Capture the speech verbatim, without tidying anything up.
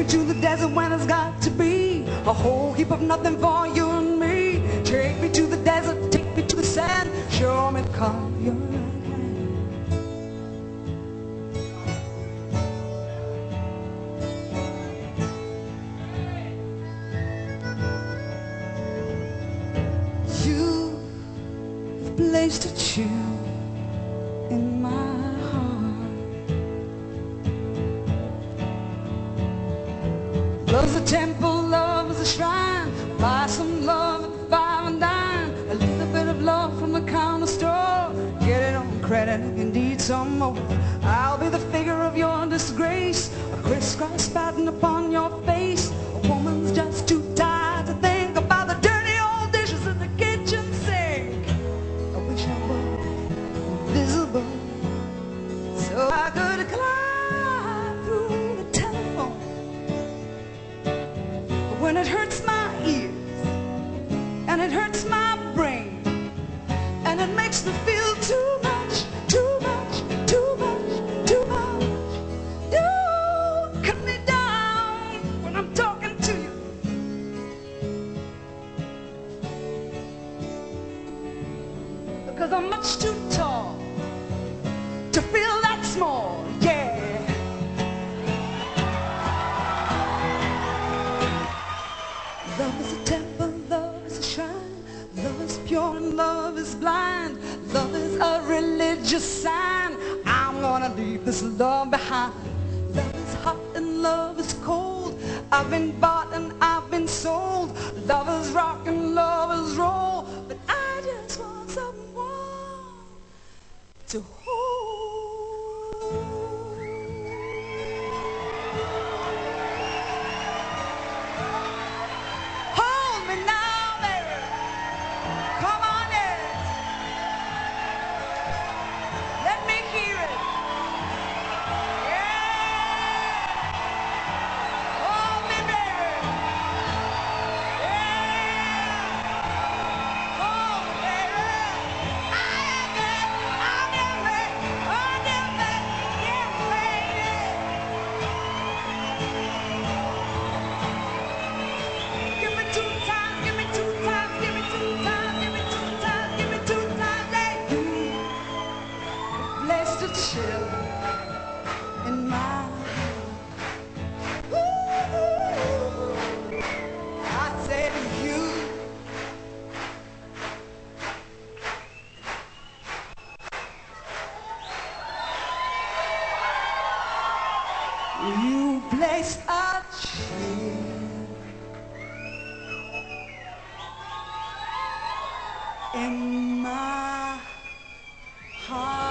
to the desert when there's got to be a whole heap of nothing for you and me. Take me to the desert, take me to the sand, show me the color of your right hand. You've placed a tune in my love's a temple, love is a shrine. Buy some love at the five and dime. A little bit of love from the counter store. Get it on credit if you need some more. I'll be the figure of your disgrace, a crisscross pattern upon your face. A woman's just too tired to think about the dirty old dishes in the kitchen sink. I wish I were invisible so I could climb through the telephone. When it hurts my ears and it hurts my brain and it makes me feel too much, too much, too much, too much. You cut me down when I'm talking to you. Because I'm much too tall to feel that small, yeah. Love is a temple, love is a shrine. Love is pure and love is blind. Love is a religious sign. I'm gonna leave this love behind. Love is hot and love is cold. I've been bought and I've been sold. Love is rock and love is roll. But I just want someone to hold. Chill in my ooh, I say to you, you place a chill in my heart.